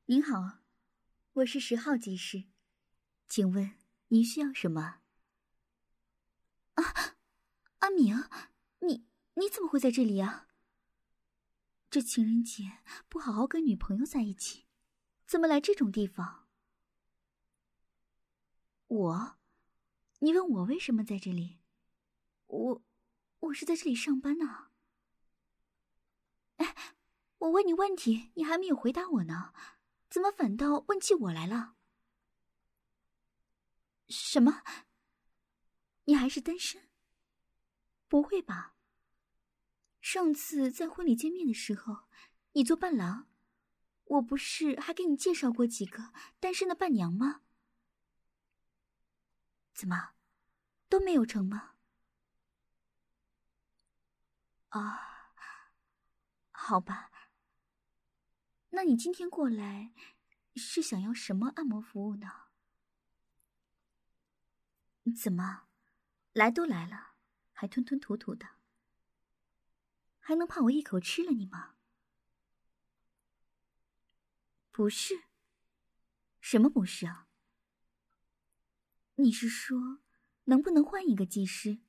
您好，我是10号技师，请问您需要什么？啊，阿明，你怎么会在这里啊？这情人节不好好跟女朋友在一起，怎么来这种地方？你问我为什么在这里？我是在这里上班呢。哎，我问你问题，你还没有回答我呢，怎么反倒问起我来了？什么？你还是单身？不会吧？上次在婚礼见面的时候，你做伴郎，我不是还给你介绍过几个单身的伴娘吗？怎么，都没有成吗？啊，好吧。那你今天过来，是想要什么按摩服务呢？怎么，来都来了，还吞吞吐吐的，还能怕我一口吃了你吗？不是。什么不是啊？你是说，能不能换一个技师？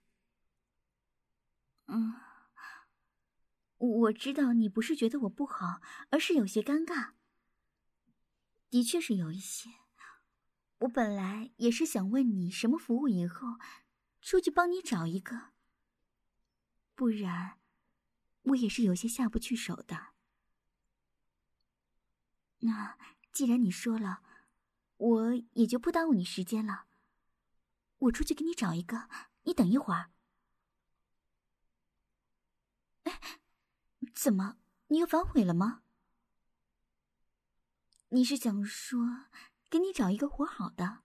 我知道你不是觉得我不好，而是有些尴尬。的确是有一些。我本来也是想问你什么服务以后，出去帮你找一个。不然，我也是有些下不去手的。那既然你说了，我也就不耽误你时间了。我出去给你找一个，你等一会儿。哎，怎么，你又反悔了吗？你是想说，给你找一个活好的？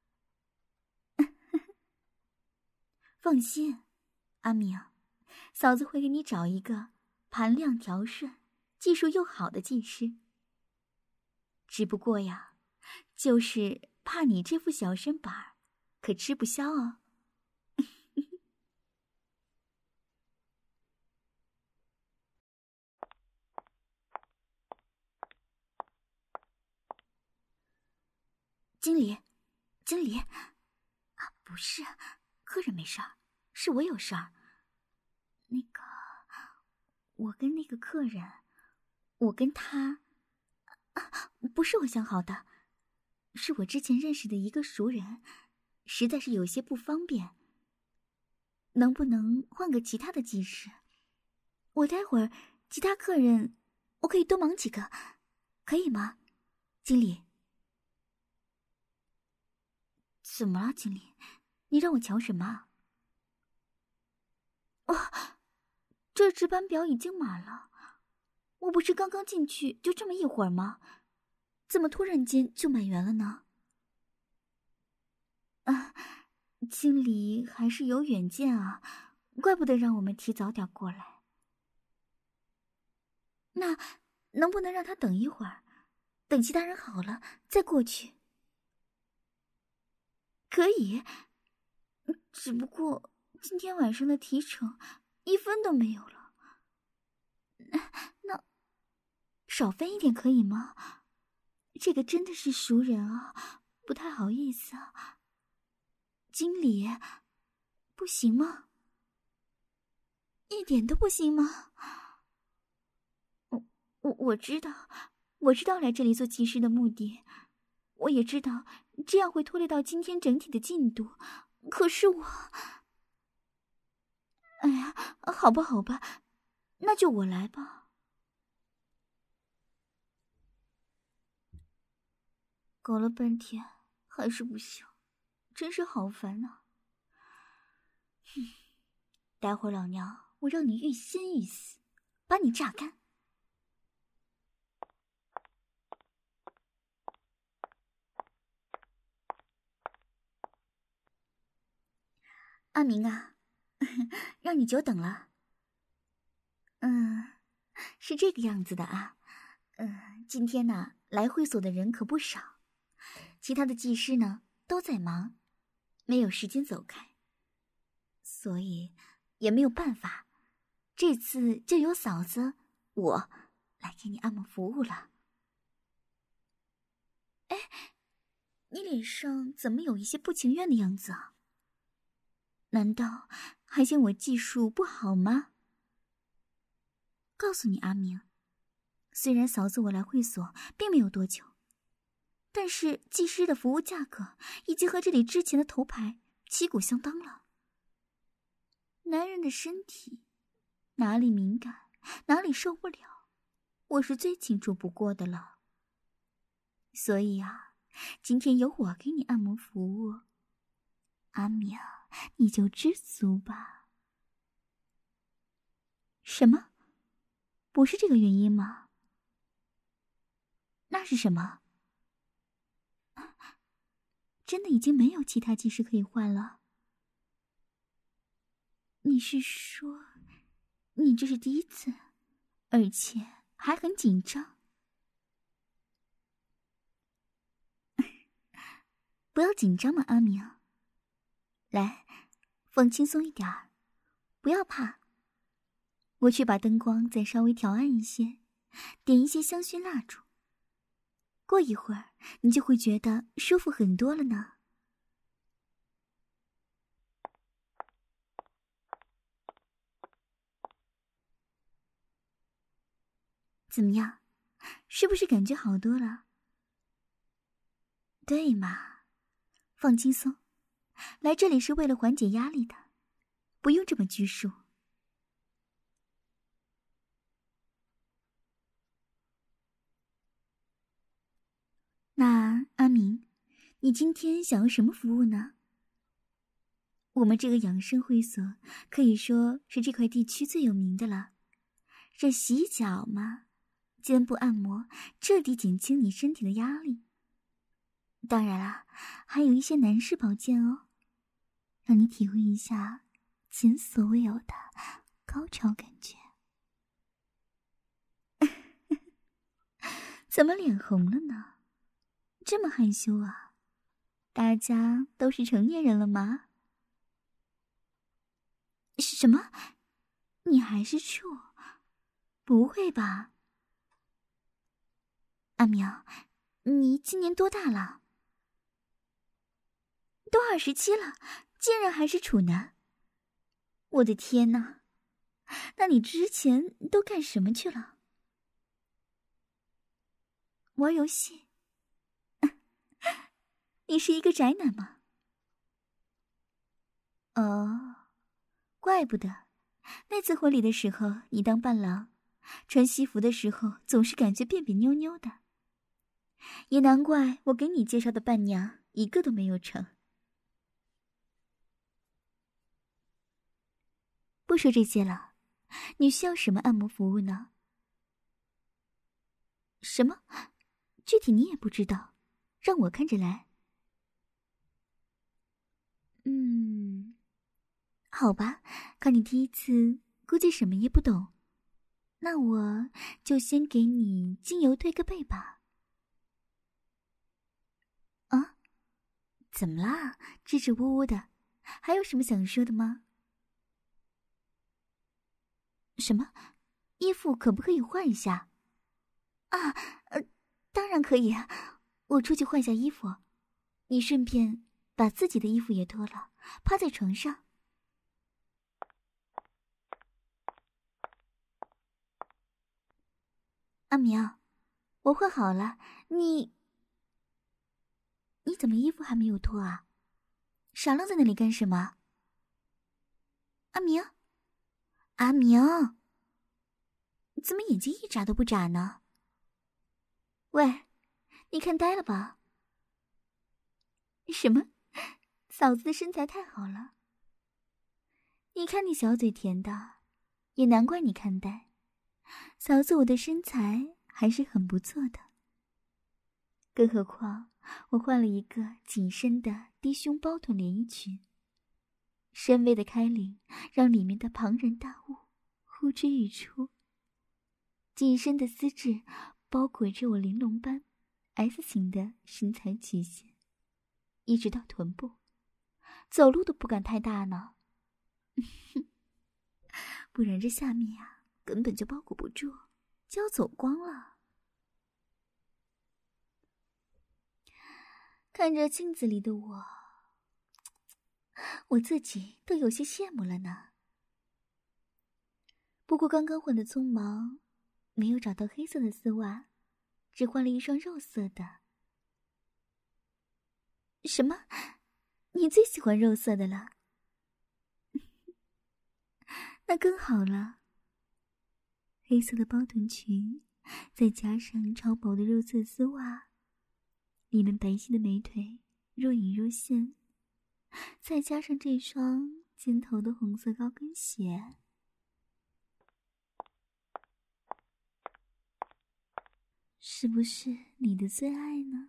放心，阿明，嫂子会给你找一个盘量调顺、技术又好的技师。只不过呀，就是怕你这副小身板儿，可吃不消哦。经理，经理，啊，不是，客人没事儿，是我有事儿。那个，我跟那个客人，我跟他，不是我想好的，是我之前认识的一个熟人，实在是有些不方便。能不能换个其他的技师？我待会儿其他客人，我可以多忙几个，可以吗，经理？怎么了，经理？你让我瞧什么？这值班表已经满了，我不是刚刚进去就这么一会儿吗？怎么突然间就满员了呢？啊，经理还是有远见啊，怪不得让我们提早点过来。那能不能让他等一会儿，等其他人好了再过去？可以，只不过今天晚上的提成1分都没有了。那少分一点可以吗？这个真的是熟人啊，不太好意思啊。经理，不行吗？一点都不行吗？我知道，我知道来这里做技师的目的，我也知道这样会拖累到今天整体的进度。可是我，哎呀，好吧，好吧，那就我来吧。搞了半天还是不行，真是好烦啊！待会儿老娘我让你欲仙欲死，把你榨干。阿明啊，让你久等了。是这个样子的啊。今天呢，来会所的人可不少，其他的技师呢都在忙，没有时间走开，所以也没有办法，这次就由嫂子我来给你按摩服务了。 你脸上怎么有一些不情愿的样子啊？难道还嫌我技术不好吗？告诉你阿明，虽然嫂子我来会所并没有多久，但是技师的服务价格已经和这里之前的头牌旗鼓相当了。男人的身体哪里敏感，哪里受不了，我是最清楚不过的了。所以啊，今天由我给你按摩服务，阿明，你就知足吧。什么？不是这个原因吗？那是什么？真的已经没有其他技师可以换了？你是说，你这是第一次，而且还很紧张？不要紧张嘛，阿明。来，放轻松一点儿，不要怕。我去把灯光再稍微调暗一些，点一些香薰蜡烛。过一会儿，你就会觉得舒服很多了呢。怎么样，是不是感觉好多了？对嘛，放轻松，来这里是为了缓解压力的，不用这么拘束。那阿明，你今天想要什么服务呢？我们这个养生会所可以说是这块地区最有名的了。这洗脚嘛，肩部按摩，彻底减轻你身体的压力。当然啦，还有一些男士保健哦，让你体会一下前所未有的高潮感觉。怎么脸红了呢？这么害羞啊？大家都是成年人了吗？什么？你还是处？不会吧？阿苗，你今年多大了？都27了，竟然还是处男！我的天哪！那你之前都干什么去了？玩游戏？你是一个宅男吗？哦，怪不得，那次婚礼的时候你当伴郎，穿西服的时候总是感觉别别扭扭的，也难怪我给你介绍的伴娘一个都没有成。不说这些了，你需要什么按摩服务呢？什么？具体你也不知道，让我看着来。好吧，看你第一次，估计什么也不懂。那我就先给你精油推个背吧。啊？怎么啦？支支吾吾的，还有什么想说的吗？什么？衣服可不可以换一下？啊，当然可以啊。我出去换下衣服，你顺便把自己的衣服也脱了，趴在床上。阿苗，我换好了，你怎么衣服还没有脱啊？傻愣在那里干什么？阿明，阿明，怎么眼睛一眨都不眨呢？喂，你看呆了吧？什么？嫂子的身材太好了。你看你小嘴甜的，也难怪你看呆。嫂子我的身材还是很不错的，更何况我换了一个紧身的低胸包臀连衣裙，深 V 的开领让里面的庞然大物呼之欲出。紧身的丝质包裹着我玲珑般 S 型的身材曲线，一直到臀部，走路都不敢太大呢。不然这下面啊根本就包裹不住，就要走光了。 看着镜子里的我自己都有些羡慕了呢。不过刚刚换的匆忙，没有找到黑色的丝袜，只换了一双肉色的。什么？你最喜欢肉色的了？那更好了。黑色的包臀裙，再加上超薄的肉色丝袜，你们白皙的美腿若隐若现，再加上这双尖头的红色高跟鞋，是不是你的最爱呢？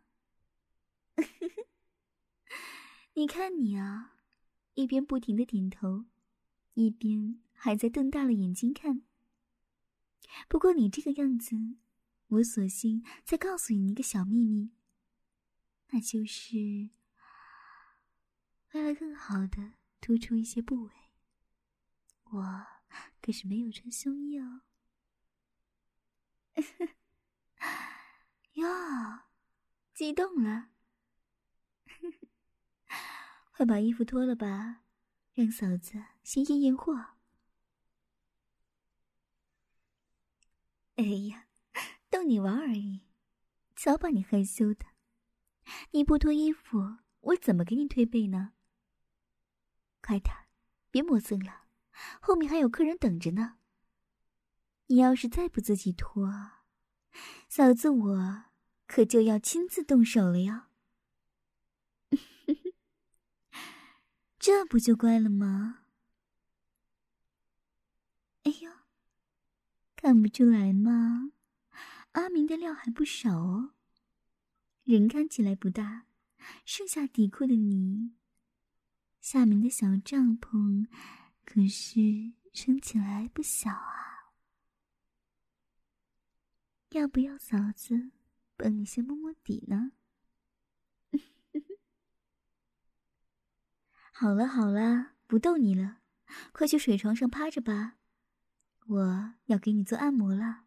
你看你啊，一边不停地点头，一边还在瞪大了眼睛看。不过你这个样子，我索性再告诉你一个小秘密，那就是为了更好的突出一些部位，我可是没有穿胸衣哦。哟，激动了。快把衣服脱了吧，让嫂子先验验货。哎呀，逗你玩而已，早把你害羞的。你不脱衣服，我怎么给你推背呢？快点，别磨蹭了，后面还有客人等着呢。你要是再不自己脱，嫂子我可就要亲自动手了哟。这不就乖了吗？哎呦，看不出来吗？阿明的料还不少哦。人看起来不大，剩下底裤的你，下面的小帐篷可是撑起来不小啊。要不要嫂子帮你先摸摸底呢？好了好了，不逗你了，快去水床上趴着吧，我要给你做按摩了。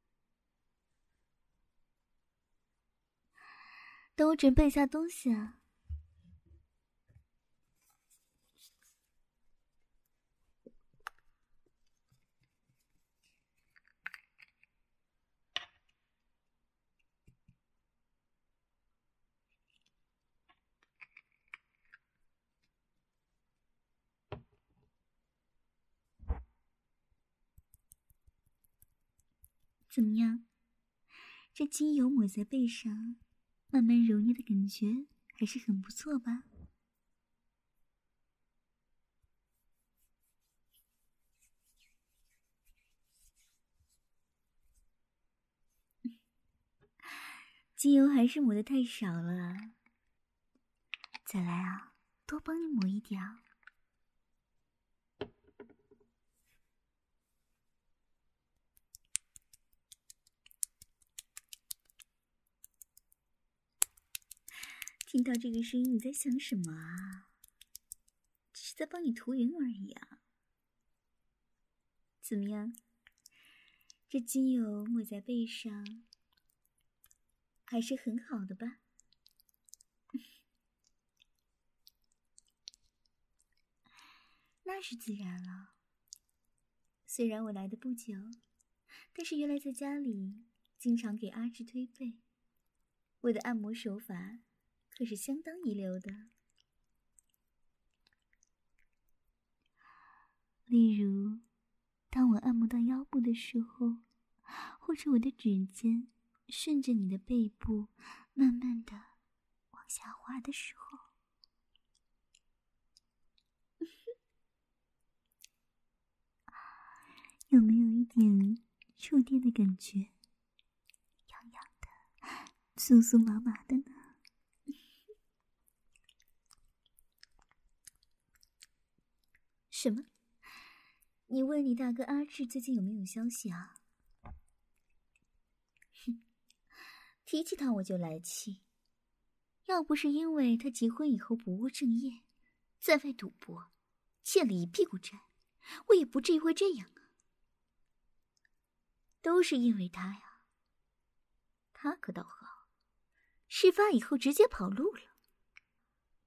等我准备一下东西啊。怎么样？这精油抹在背上，慢慢揉捏的感觉还是很不错吧？精油还是抹得太少了，再来啊，多帮你抹一点儿。听到这个声音，你在想什么啊？只是在帮你涂匀而已啊。怎么样？这精油抹在背上，还是很好的吧？那是自然了。虽然我来的不久，但是原来在家里经常给阿志推背，我的按摩手法可是相当一流的。例如，当我按摩到腰部的时候，或者我的指尖顺着你的背部慢慢的往下滑的时候，有没有一点触电的感觉？痒痒的，酥酥麻麻的呢？什么？你问你大哥阿志最近有没有消息啊？哼，提起他我就来气。要不是因为他结婚以后不务正业，在外赌博，欠了一屁股债，我也不至于会这样啊。都是因为他呀，他可倒好，事发以后直接跑路了。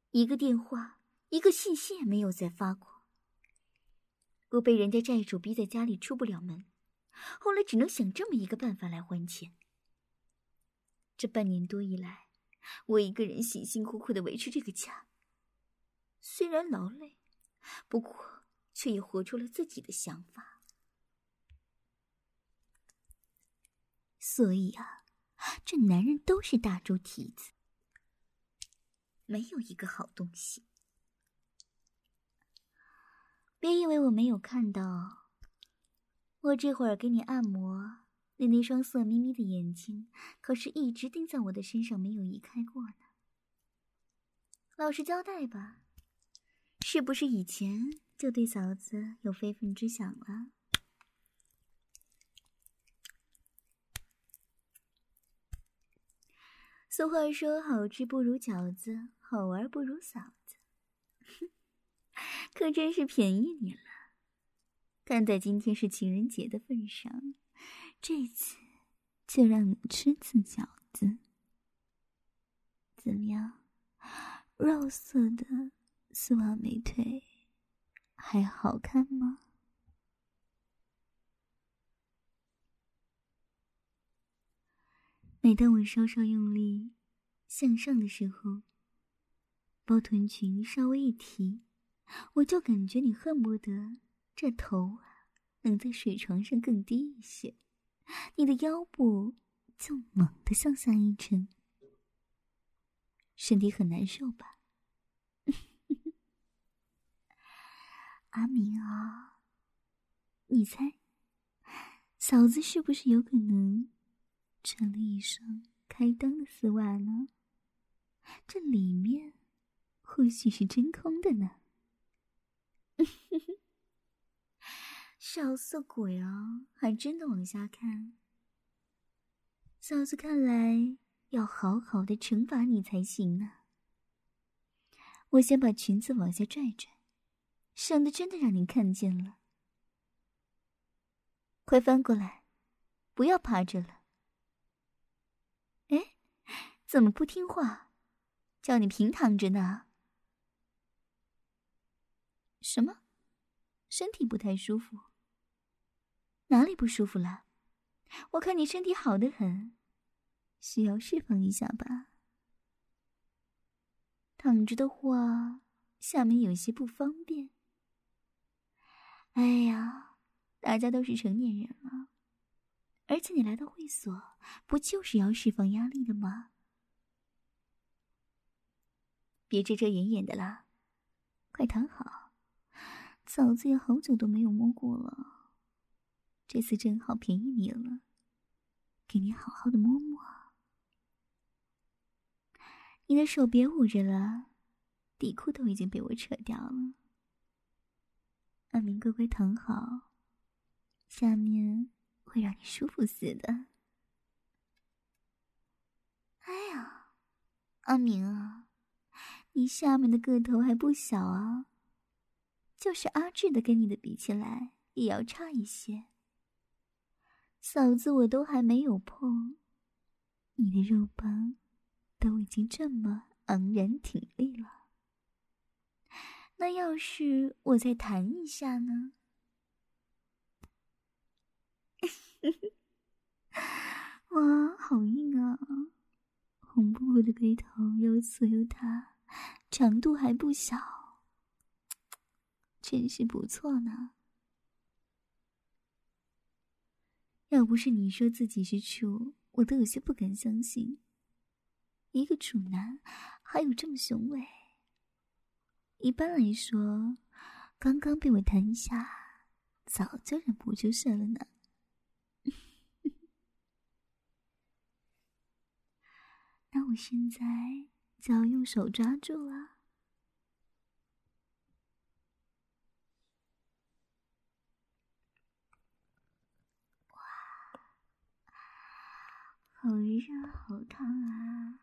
一个电话，一个信息也没有再发过。我被人家债主逼在家里出不了门，后来只能想这么一个办法来还钱。这半年多以来，我一个人辛辛苦苦的维持这个家，虽然劳累，不过却也活出了自己的想法。所以啊，这男人都是大猪蹄子，没有一个好东西。别以为我没有看到，我这会儿给你按摩，你那双色眯眯的眼睛可是一直盯在我的身上没有移开过呢。老实交代吧，是不是以前就对嫂子有非分之想了？俗话说，好吃不如饺子，好玩不如嫂子。可真是便宜你了。看在今天是情人节的份上，这次就让你吃次饺子。怎么样，肉色的丝袜美腿还好看吗？每当我稍稍用力向上的时候，包臀裙稍微一提，我就感觉你恨不得这头啊能在水床上更低一些，你的腰部就猛地向下一沉。身体很难受吧？阿明啊，你猜嫂子是不是有可能穿了一双开裆的丝袜呢？这里面或许是真空的呢。少色鬼啊，还真的往下看。嫂子看来要好好的惩罚你才行呢。我先把裙子往下拽拽，省得真的让你看见了。快翻过来，不要趴着了。哎，怎么不听话？叫你平躺着呢。什么？身体不太舒服？哪里不舒服了？我看你身体好得很，需要释放一下吧。躺着的话，下面有些不方便。哎呀，大家都是成年人了，而且你来到会所，不就是要释放压力的吗？别遮遮掩掩的啦，快躺好。嫂子也好久都没有摸过了，这次正好便宜你了，给你好好的摸摸。你的手别捂着了，底裤都已经被我扯掉了。阿明乖乖躺好，下面会让你舒服死的。哎呀，阿明啊，你下面的个头还不小啊，就是阿志的跟你的比起来也要差一些。嫂子我都还没有碰，你的肉棒都已经这么昂然挺立了，那要是我再弹一下呢？哇，好硬啊！红扑扑的龟头又粗又大，长度还不小，真是不错呢。要不是你说自己是处，我都有些不敢相信，一个处男还有这么雄伟。一般来说，刚刚被我弹一下，早就忍不住射了呢。那我现在就要用手抓住了。哇，好热好烫啊！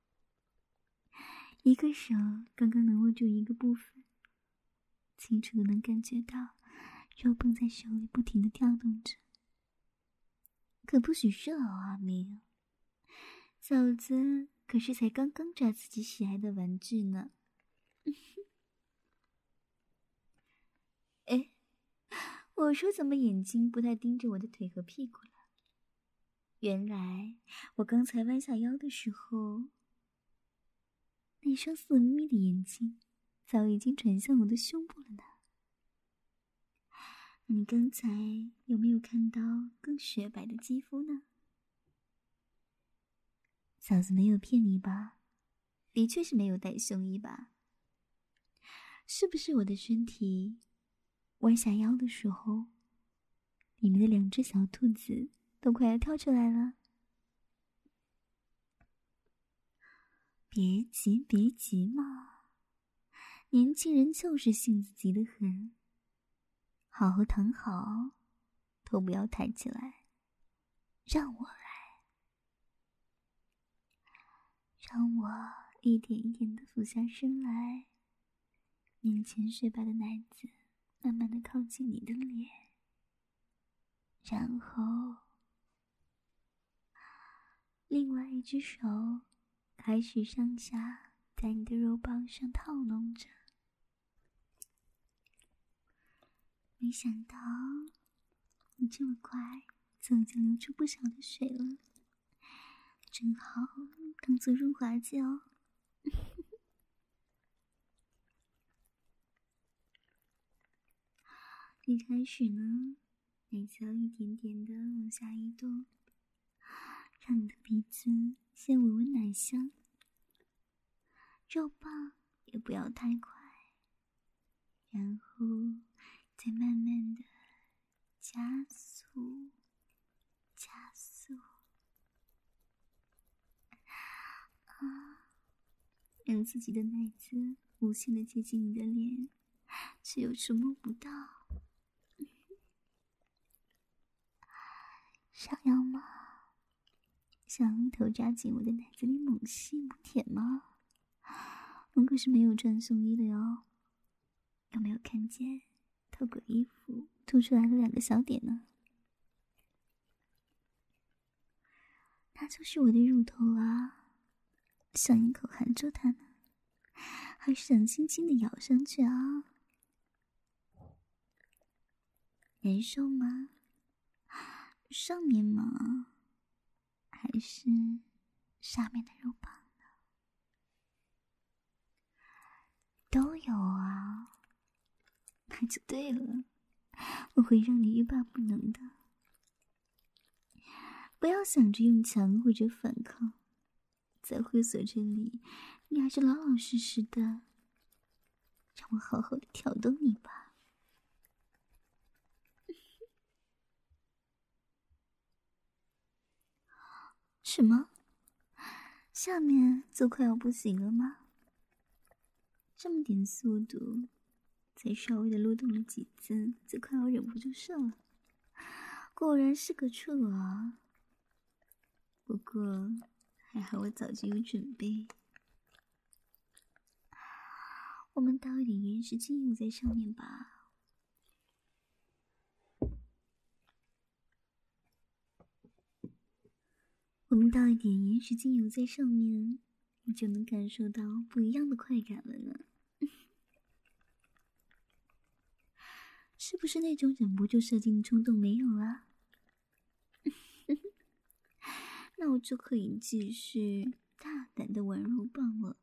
一个手刚刚能握住一个部分，清楚的能感觉到肉棒在手里不停的跳动着。可不许热哦，阿明。嫂子可是才刚刚抓自己喜爱的玩具呢。 哎，我说怎么眼睛不太盯着我的腿和屁股了？原来我刚才弯下腰的时候，那双色眯眯的眼睛早已经转向我的胸部了呢。你刚才有没有看到更雪白的肌肤呢？嫂子没有骗你吧？的确是没有带胸衣吧？是不是我的身体弯下腰的时候，里面的2只小兔子都快要跳出来了？别急别急嘛，年轻人就是性子急得很。好好躺好，头不要抬起来，让我来，让我一点一点地俯下身来，面前雪白的奶子慢慢地靠近你的脸，然后另外一只手开始上下在你的肉棒上套弄着。没想到你这么快就已经流出不少的水了，正好当做润滑剂哦。一开始呢，奶子要一点点的往下移动，让你的鼻子先闻闻奶香，肉棒也不要太快，然后再慢慢的加速加速让自己的奶子无限的接近你的脸，却又触摸不到。想要吗？想一头扎进我的奶子里猛吸猛舔吗？我可是没有穿胸衣的哟，有没有看见透过衣服凸出来的2个小点呢？那就是我的乳头啊，想一口含住它呢，还是想轻轻的咬上去啊？难受吗？上面吗？还是下面的肉棒呢？都有啊，那就对了，我会让你欲罢不能的。不要想着用强或者反抗，在会所这里，你还是老老实实的，让我好好的挑逗你吧。什么？下面就快要不行了吗？这么点速度，才稍微的撸动了几次，就快要忍不住射了。果然是个处啊！不过还好我早就有准备。我们倒一点岩石精油在上面吧。我们倒一点岩石精油在上面，你就能感受到不一样的快感了呢。是不是那种忍不住射精的冲动没有了？那我就可以继续大胆的玩肉棒了。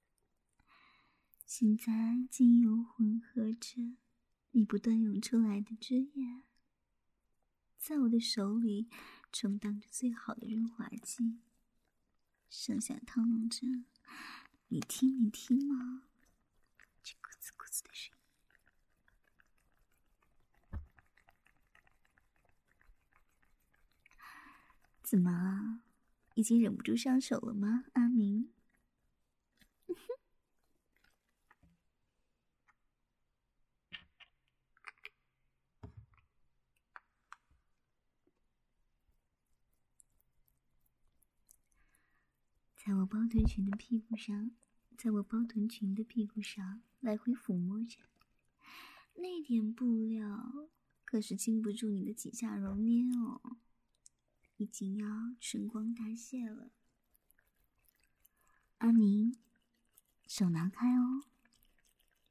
现在精油混合着你不断涌出来的汁液，在我的手里充当着最好的润滑剂，上下套弄着。你听吗？这咕滋咕滋的声音。怎么，已经忍不住上手了吗，阿明？在我包臀裙的屁股上，来回抚摸着，那点布料可是经不住你的几下揉捏哦，已经要春光大泄了。阿明，手拿开哦，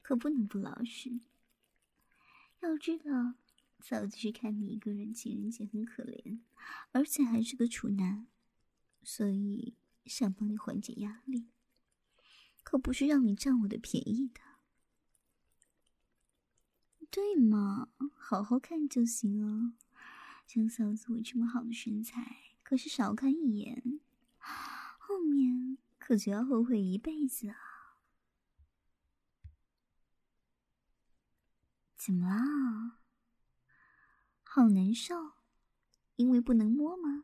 可不能不老实。要知道，嫂子是看你一个人情人节很可怜，而且还是个处男，所以想帮你缓解压力，可不是让你占我的便宜的。对嘛，好好看就行啊。像嫂子我这么好的身材，可是少看一眼，后面可就要后悔一辈子啊。怎么啦？好难受，因为不能摸吗？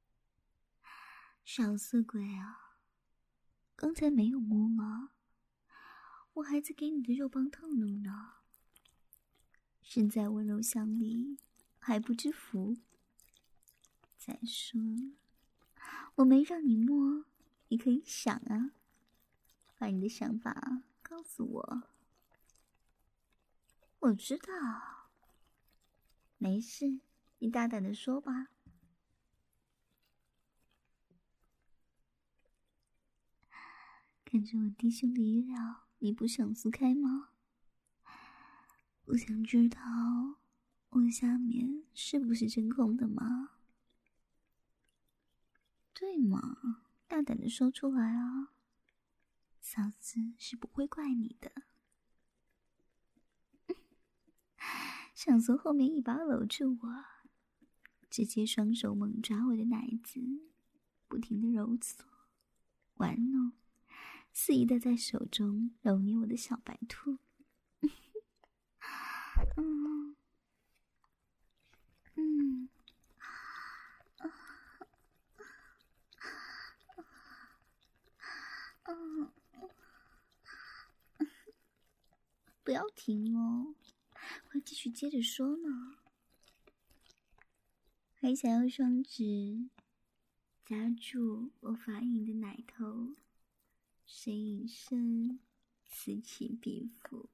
少色鬼啊，刚才没有摸吗？我还在给你的肉棒透露呢。身在温柔乡里，还不知福。再说，我没让你摸，你可以想啊，把你的想法告诉我。我知道，没事，你大胆的说吧。看着我低胸的衣料，你不想撕开吗？不想知道我下面是不是真空的吗？对嘛，大胆的说出来啊，嫂子是不会怪你的。想从后面一把搂住我，直接双手猛抓我的奶子，不停的揉搓、玩弄，肆意的在手中揉捏我的小白兔。嗯嗯，不要停哦，我要继续接着说呢。还想要双指夹住我发硬的奶头，深一深，此起彼伏。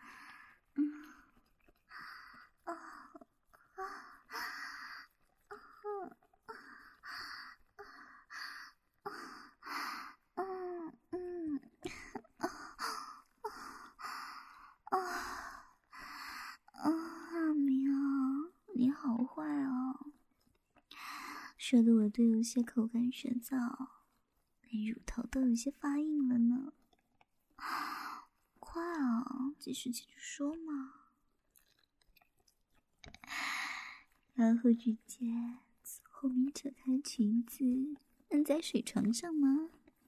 阿明啊，你好坏哦，说的我都有些口干舌燥，连乳头都有些发硬了呢。快啊，继续接着说嘛。然后直接从后面扯开裙子，按在水床上吗？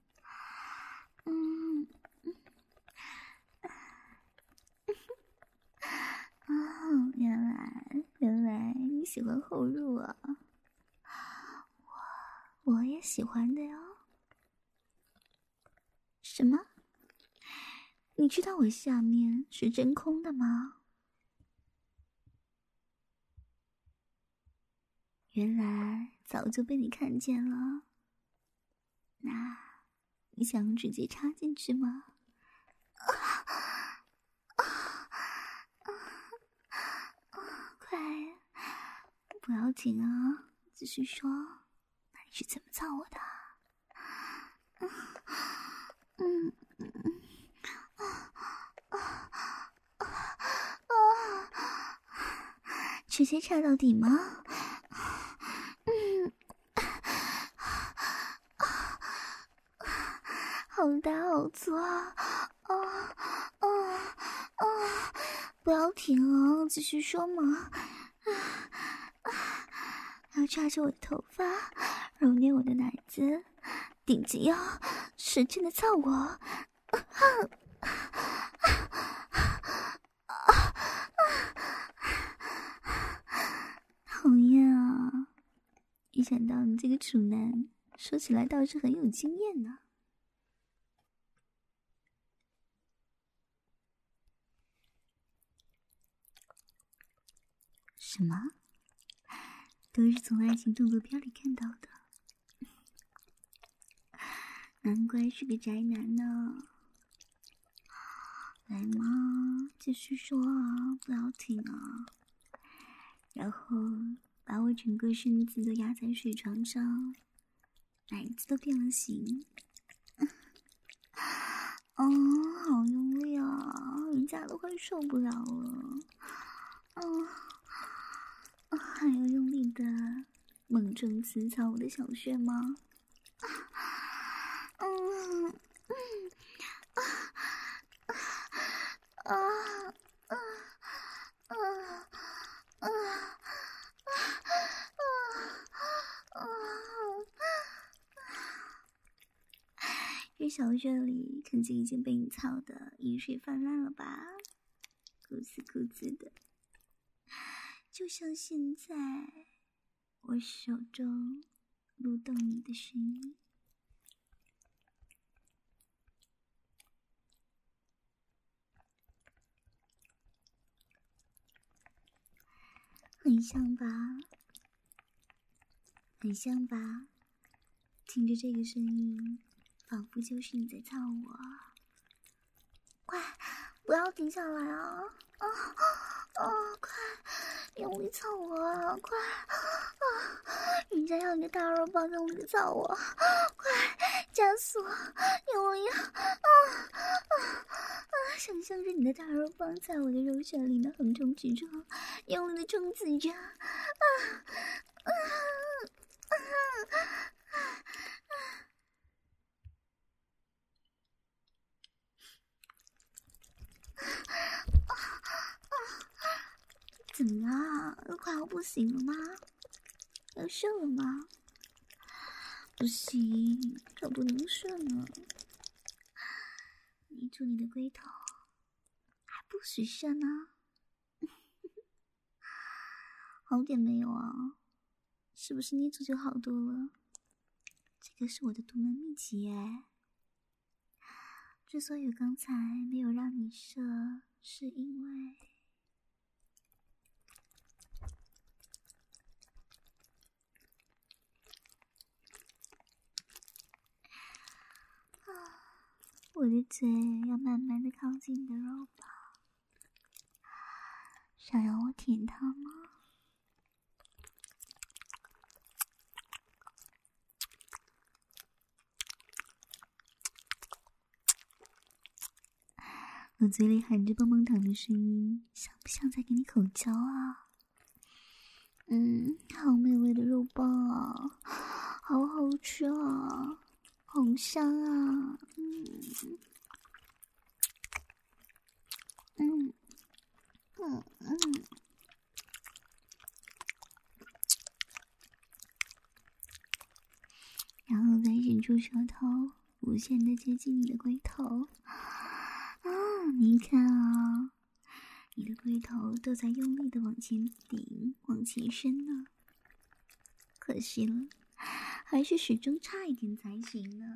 哦，原来你喜欢后入啊，我也喜欢的哟。什么？你知道我下面是真空的吗？原来早就被你看见了。那你想直接插进去吗？快，不要停啊，继续说，那你是怎么操我的？直接插到底吗？好大好粗啊！不要停啊，继续说嘛！要抓着我的头发，揉捏我的奶子，顶着腰，使劲的操我！讨厌啊！一想到你这个处男，说起来倒是很有经验呢。什么？都是从爱情动作片里看到的，难怪是个宅男呢。来嘛，继续说啊，不要停啊。然后把我整个身子都压在水床上，奶子都变了形。好用力啊！人家家都快受不了了。还要用力的猛冲刺操我的小穴吗？这小穴里肯定已经被你操的饮水泛滥了吧？咕滋咕滋的，就像现在我手中蠕动你的声音。很像吧？很像吧？听着这个声音，仿佛就是你在操我。快，不要停下来啊！快，用力操我啊！快人家要你的大肉棒用力操我，快加速，用力想象着你的大肉棒在我的肉穴里面横冲直撞，用力的冲刺着，怎么啦？快要不行了吗？要射了吗？不行，可不能射呢。捏住你的龟头，还不许射呢。好点没有啊？是不是捏住就好多了？这个是我的独门秘籍耶。之所以刚才没有让你射，是因为我的嘴要慢慢的靠近你的肉棒，想要我舔它吗？我嘴里含着棒棒糖的声音，像不像在给你口交啊？好美味的肉棒啊，好好吃啊，好香啊！然后再伸出舌头，无限的接近你的龟头。你看啊，你的龟头都在用力的往前顶，往前伸呢。可惜了，还是始终差一点才行呢。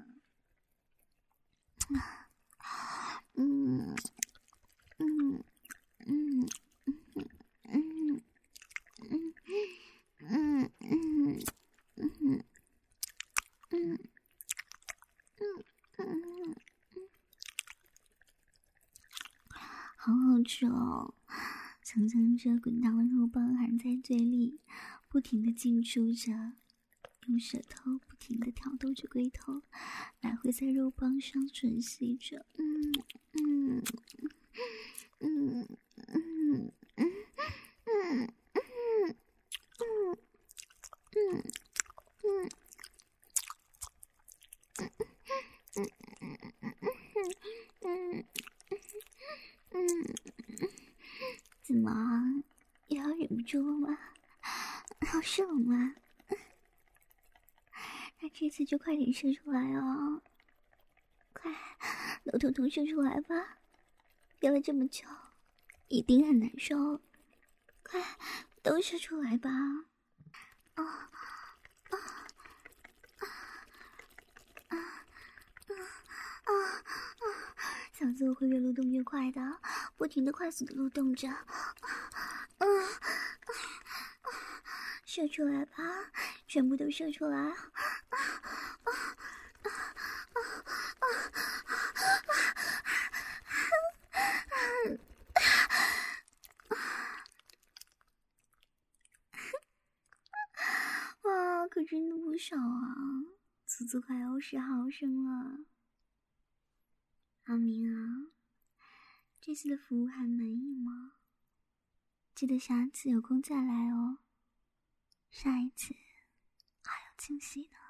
好好吃哦！想象着滚烫的肉棒含在嘴里，不停地进出着，用舌头不停地挑逗着龟头，来回在肉棒上吮吸着。怎么又要忍不住了吗？要射了吗？那这次就快点射出来哦！快，老头头射出来吧！憋了这么久，一定很难受。快，都射出来吧！小子，我会越蠕动越快的，不停的快速的蠕动着。射出来吧，全部都射出来！哇，可真的不少啊，足足快20毫升了。阿明啊， 这次的服务还满意吗？记得下次有空再来哦。下一次还有惊喜呢。